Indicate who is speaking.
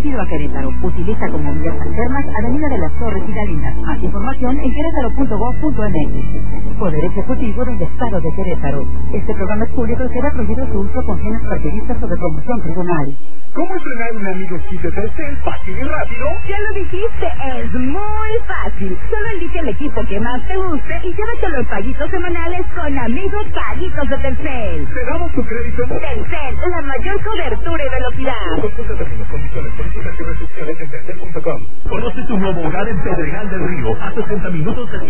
Speaker 1: dirigido a Querétaro. Utiliza como vías alternas Avenida de las Torres y Galinas. Más información en querétaro.gov.mx. Poder Ejecutivo del Estado de Querétaro. Este programa es público y será prohibido su uso con fines partidistas o de promoción tribunal.
Speaker 2: ¿Cómo entrenar un amigo kit de Telcel fácil y rápido?
Speaker 3: Ya lo dijiste, es muy fácil. Solo elige el equipo que más te guste y llévate los paguitos semanales con amigos paguitos de Telcel.
Speaker 2: Te damos tu crédito.
Speaker 3: Telcel, la mayor cobertura y velocidad.
Speaker 2: Consulta términos, condiciones, políticas y restricciones en telcel.com.
Speaker 4: Conoce tu nuevo hogar en Pedregal del Río, a 60 minutos de